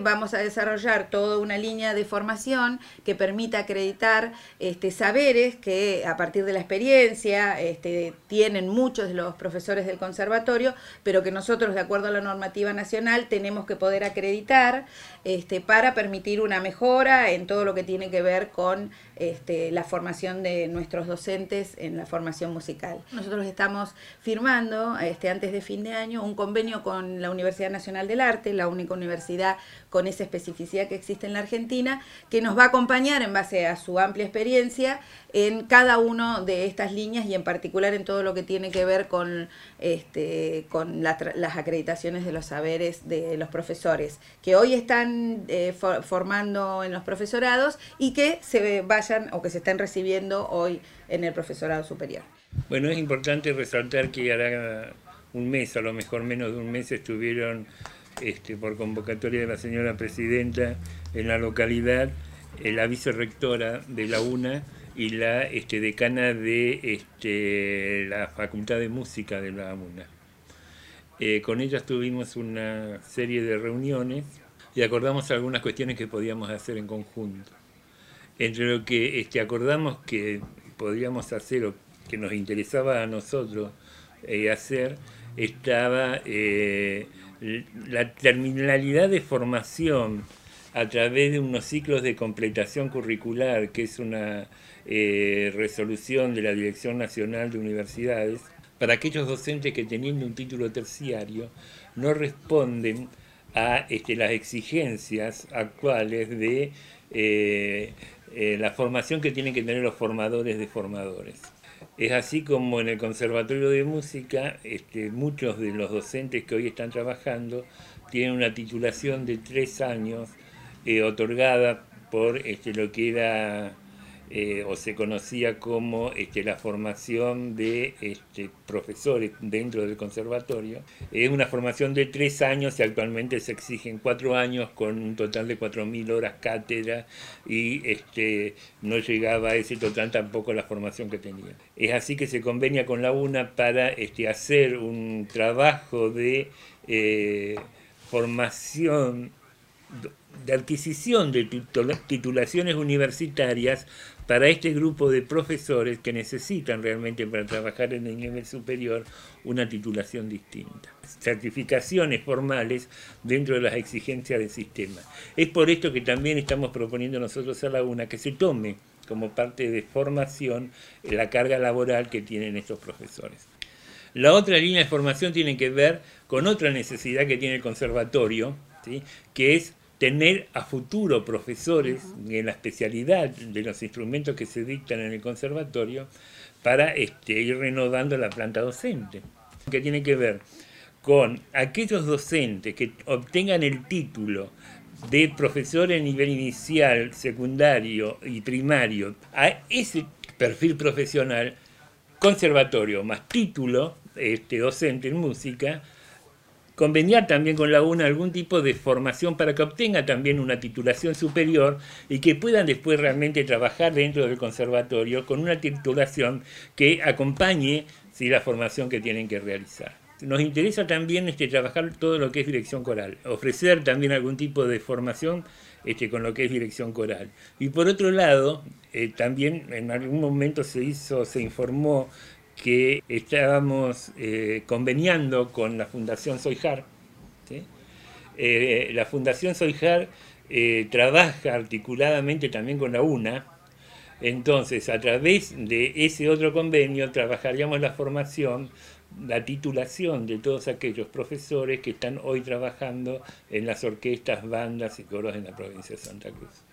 vamos a desarrollar toda una línea de formación que permita acreditar saberes que a partir de la experiencia tienen muchos de los profesores del conservatorio, pero que nosotros, de acuerdo a la normativa nacional, tenemos que poder acreditar para permitir una mejora en todo lo que tiene que ver con la formación de nuestros docentes en la formación musical. Nosotros estamos firmando antes de fin de año un convenio con la Universidad Nacional del Arte, la única universidad con esa especificidad que existe en la Argentina, que nos va a acompañar en base a su amplia experiencia en cada una de estas líneas y en particular en todo lo que tiene que ver con las acreditaciones de los saberes de los profesores, que hoy están formando en los profesorados y que se vayan o que se estén recibiendo hoy en el profesorado superior. Bueno, es importante resaltar que hará un mes, a lo mejor menos de un mes, estuvieron por convocatoria de la señora presidenta en la localidad la vicerrectora de la UNA y la decana de la Facultad de Música de la UNA. Con ellas tuvimos una serie de reuniones y acordamos algunas cuestiones que podíamos hacer en conjunto. Entre lo que acordamos que podíamos hacer o que nos interesaba a nosotros hacer, estaba la terminalidad de formación a través de unos ciclos de completación curricular, que es una resolución de la Dirección Nacional de Universidades, para aquellos docentes que teniendo un título terciario no responden a las exigencias actuales de la formación que tienen que tener los formadores de formadores. Es así como en el Conservatorio de Música, muchos de los docentes que hoy están trabajando tienen una titulación de 3 años otorgada por lo que era o se conocía como la formación de profesores dentro del conservatorio. Es una formación de 3 años y actualmente se exigen 4 años con un total de 4.000 horas cátedra y no llegaba a ese total tampoco la formación que tenía. Es así que se convenia con la UNA para hacer un trabajo de formación, de adquisición de titulaciones universitarias para este grupo de profesores que necesitan realmente para trabajar en el nivel superior una titulación distinta. Certificaciones formales dentro de las exigencias del sistema. Es por esto que también estamos proponiendo nosotros a la UNA que se tome como parte de formación la carga laboral que tienen estos profesores. La otra línea de formación tiene que ver con otra necesidad que tiene el conservatorio, ¿sí?, que es tener a futuro profesores en la especialidad de los instrumentos que se dictan en el conservatorio para ir renovando la planta docente, que tiene que ver con aquellos docentes que obtengan el título de profesor en nivel inicial, secundario y primario, a ese perfil profesional, conservatorio más título docente en música, conveniar también con la UNA algún tipo de formación para que obtenga también una titulación superior y que puedan después realmente trabajar dentro del conservatorio con una titulación que acompañe la formación que tienen que realizar. Nos interesa también trabajar todo lo que es dirección coral, ofrecer también algún tipo de formación con lo que es dirección coral. Y por otro lado, también en algún momento se informó que estábamos conveniando con la Fundación Soyjar, ¿sí? La Fundación Soyjar trabaja articuladamente también con la UNA, entonces a través de ese otro convenio trabajaríamos la formación, la titulación de todos aquellos profesores que están hoy trabajando en las orquestas, bandas y coros en la provincia de Santa Cruz.